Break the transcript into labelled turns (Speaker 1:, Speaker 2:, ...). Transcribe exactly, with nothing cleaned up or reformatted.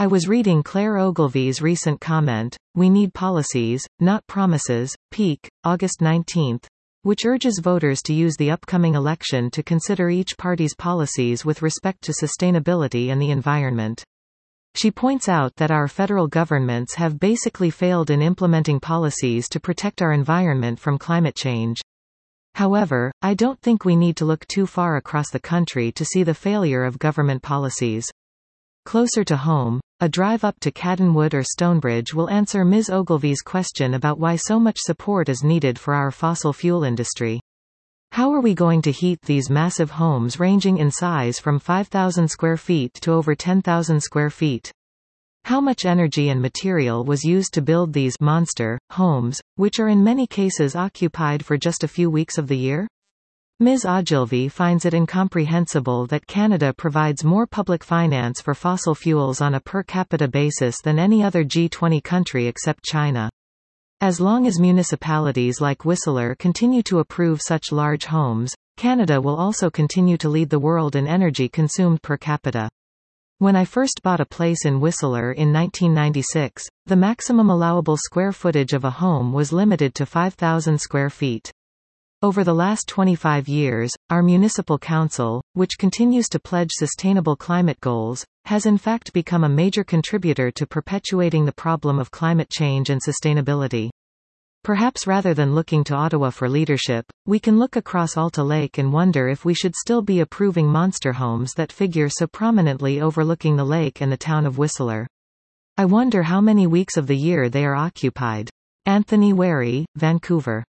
Speaker 1: I was reading Claire Ogilvy's recent comment, "We need policies, not promises," Peak, August nineteenth, which urges voters to use the upcoming election to consider each party's policies with respect to sustainability and the environment. She points out that our federal governments have basically failed in implementing policies to protect our environment from climate change. However, I don't think we need to look too far across the country to see the failure of government policies. Closer to home, a drive up to Cadenwood or Stonebridge will answer Miz Ogilvy's question about why so much support is needed for our fossil fuel industry. How are we going to heat these massive homes ranging in size from five thousand square feet to over ten thousand square feet? How much energy and material was used to build these monster homes, which are in many cases occupied for just a few weeks of the year? Miz Ogilvy finds it incomprehensible that Canada provides more public finance for fossil fuels on a per capita basis than any other G twenty country except China. As long as municipalities like Whistler continue to approve such large homes, Canada will also continue to lead the world in energy consumed per capita. When I first bought a place in Whistler in nineteen ninety-six, the maximum allowable square footage of a home was limited to five thousand square feet. Over the last twenty-five years, our municipal council, which continues to pledge sustainable climate goals, has in fact become a major contributor to perpetuating the problem of climate change and sustainability. Perhaps rather than looking to Ottawa for leadership, we can look across Alta Lake and wonder if we should still be approving monster homes that figure so prominently overlooking the lake and the town of Whistler. I wonder how many weeks of the year they are occupied. Anthony Wary, Vancouver.